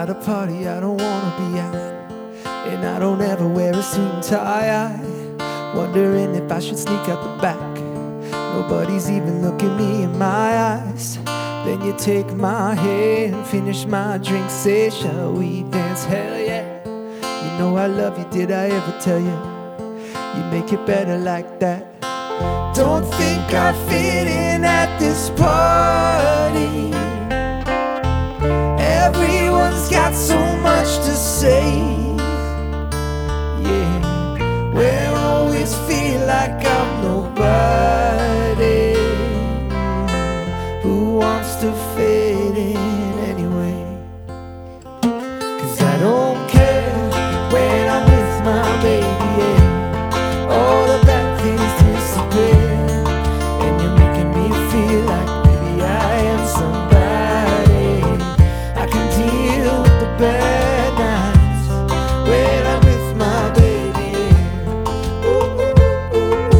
at a party I don't wanna be at, and I don't ever wear a suit and tie. Wondering if I should sneak out the back. Nobody's even looking me in my eyes. Then you take my hand, finish my drink, say, shall we dance? Hell yeah. You know I love you, did I ever tell you? You make it better like that. Don't think I fit in at this party. Everyone's got so much to say. Yeah, we'll always feel like I'm nobody who wants to fit in anyway. 'Cause I don't care when I'm with my baby, yeah. All the bad things disappear, and you're making me feel like maybe I am somebody. I can deal with the bad nights when I'm with my baby, yeah. Ooh, ooh,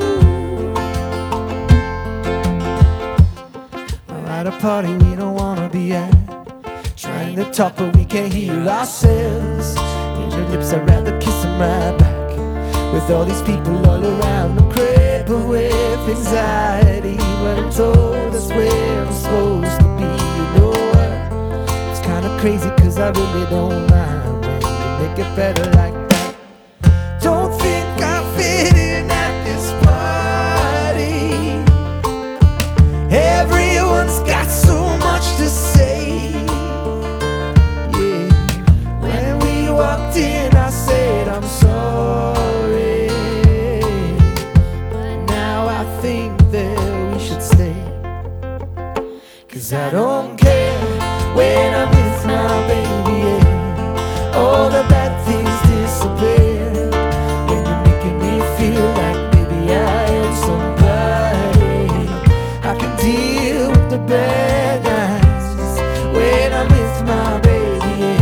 ooh. I'm at a party we don't wanna be at, trying to talk but we can't hear ourselves. And your lips, I'd rather kiss them right back. With all these people all around, I'm crippled with anxiety, but I'm told that's where I'm supposed to be. You know what? It's kinda crazy 'cause I really don't mind when you make it better like that. Don't think I fit in at this party. Everyone's got so much to say. Yeah, when we walked in I said I'm sorry, but now I think that we should stay. 'Cause I don't care when I'm with my baby, yeah. All the bad things disappear, when you're making me feel like maybe I am somebody. I can deal with the bad nights when I'm with my baby, yeah.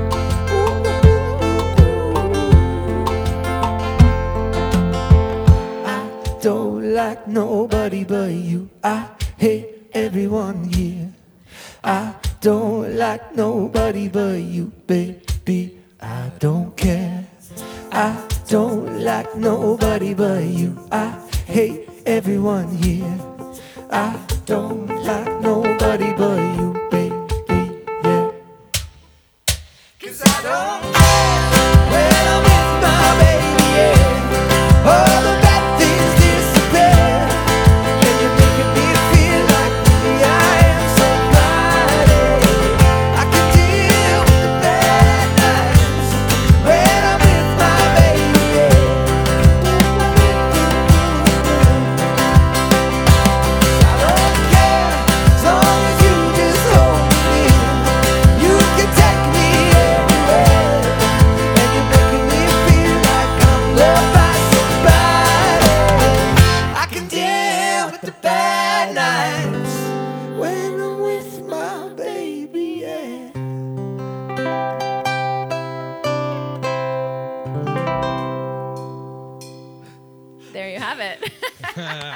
I don't like nobody but you. I hate everyone here. I don't like nobody but you, baby. I don't care. I don't like nobody but you. I hate everyone here. I don't like nobody but you, baby, yeah. 'Cause I don't care when I'm with my baby, yeah. All the bad things disappear, and you're making me feel like maybe I am somebody. I can deal with the bad nights when I'm with my baby, yeah. I don't care as long as you just hold me near. You can take me everywhere, and you're making me feel like I'm loved by somebody. I can deal with the bad nights when I'm with my baby, yeah. There you have it.